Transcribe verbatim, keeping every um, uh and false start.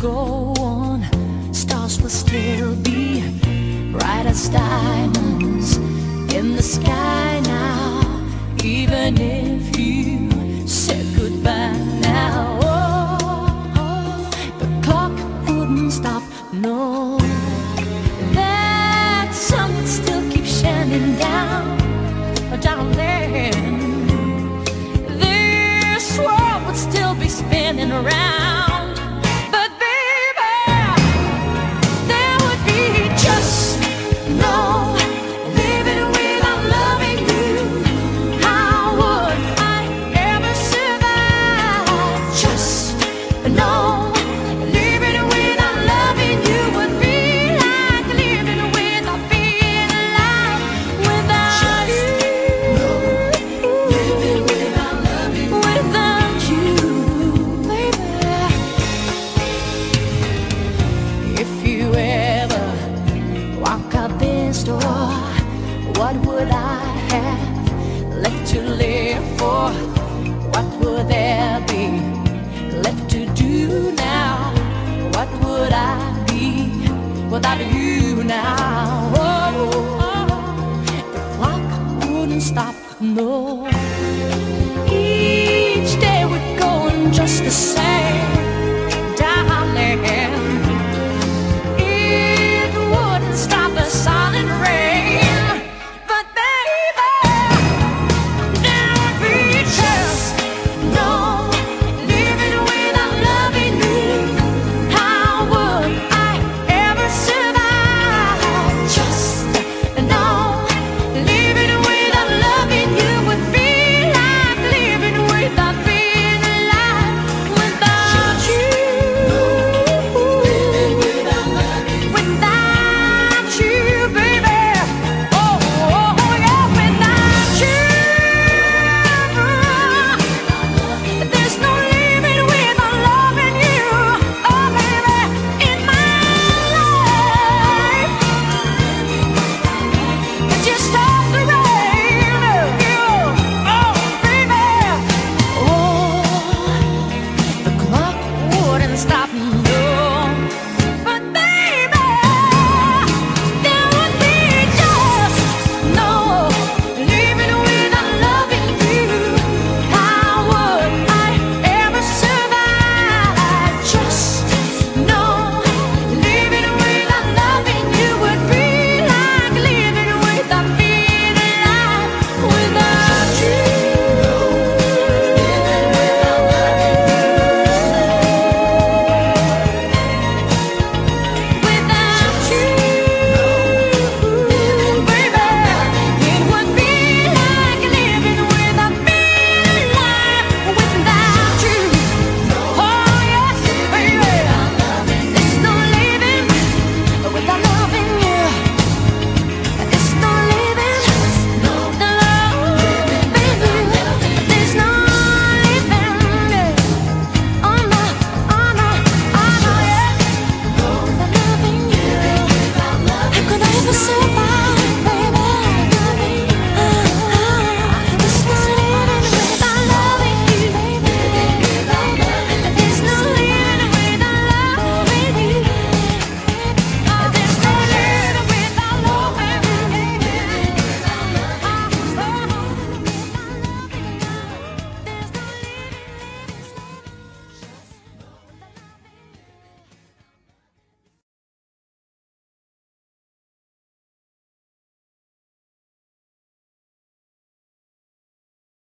go on, stars will still be bright as diamonds in the sky now. Even if you said goodbye now, oh, the clock wouldn't stop, no. That sun would still keep shining down, darling. This world would still be spinning around, but baby, there would be just no living without loving you. How would I ever survive? Just no living without loving you would be like living without being alive. Without you, no living without loving you. Without you, baby. If you ever walk out this door, what would I have left to live for? What would there be left to do now? What would I be without you now? Oh, the clock wouldn't stop, no. Each day would go on just the same.